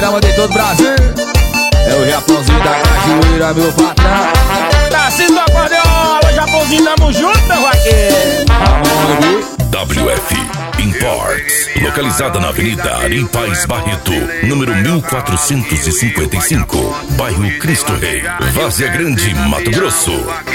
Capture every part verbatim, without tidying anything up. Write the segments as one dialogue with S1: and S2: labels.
S1: programa de todo o Brasil. É o Japãozinho da Cajueira, meu patrão.
S2: Tarcísio do acordeon, alô Japãozinho, tamo junto, meu vaqueiro.
S3: W F Imports, localizada na Avenida Ari Paz Barreto, número mil quatrocentos e cinquenta e cinco, bairro Cristo Rei, Várzea Grande, Mato Grosso.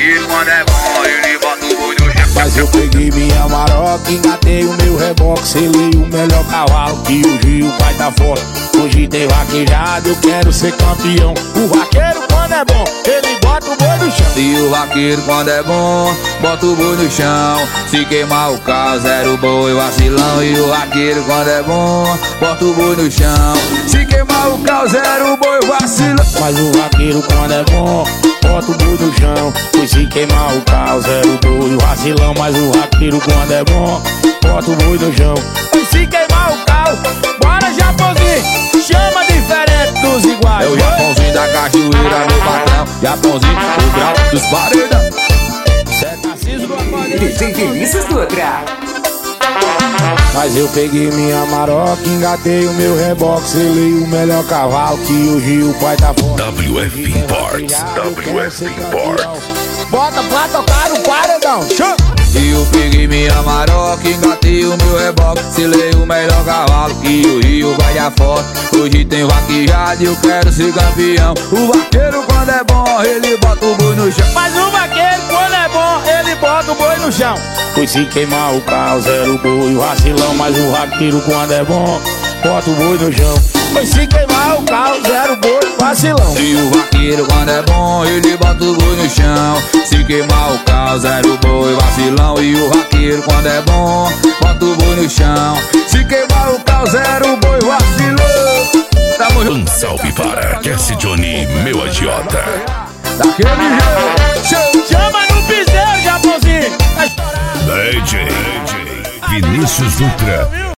S4: Mas eu peguei minha maroca, engatei o meu reboque, selei o melhor cavalo que o Gil vai dar fora. Hoje tem vaquejado, eu quero ser campeão. O vaqueiro quando é bom, ele bota o boi no chão.
S1: E o vaqueiro quando é bom, bota o boi no chão. Se queimar o carro, zero boi, vacilão. E o vaqueiro quando é bom, bota o boi no chão. Se queimar o carro, zero boi, vacilão.
S4: Mas o vaqueiro quando é bom, bota o boi no chão. Pois se queimar o carro, zero boi, vacilão. Mas o vaqueiro quando é bom, bota o boi no chão.
S2: E se queimar o carro, bora Japãozinho, chama diferente dos iguais.
S1: É o Japãozinho da Cajueira, meu patrão. Japãozinho, o grau dos paredão.
S2: Tarcísio do acordeon.
S5: D J Vinícius Dutra.
S4: Mas eu peguei minha maroca, engatei o meu reboque, selei o melhor cavalo que o Gil pai tá fora.
S3: W F Imports, W F Imports.
S4: Bota pra tocar no paredão.
S1: E eu peguei minha maroca, engatei o meu reboque, selei o melhor cavalo que o Rio vai dar foto. Hoje tem vaquejado e eu quero ser campeão. O vaqueiro quando é bom, ele bota o boi no chão.
S2: Mas o vaqueiro quando é bom, ele bota o boi no chão.
S4: Pois se queimar o carro, zero boi, vacilão. Mas o vaqueiro quando é bom, bota o boi no chão.
S2: Pois se queimar o carro, zero boi, vacilão.
S1: E o vaqueiro quando é bom, ele bota o boi no chão. Se queimar o carro, zero boi, vacilão. E o vaqueiro quando é bom, bota o boi no chão. Se queimar o carro, zero boi, vacilão. Tamo junto.
S3: Um salve para Cassie Johnny, meu agiota.
S1: Daquele jeito.
S2: Chama no piseiro, Japãozinho. Tá estourado.
S3: D J Vinícius Dutra.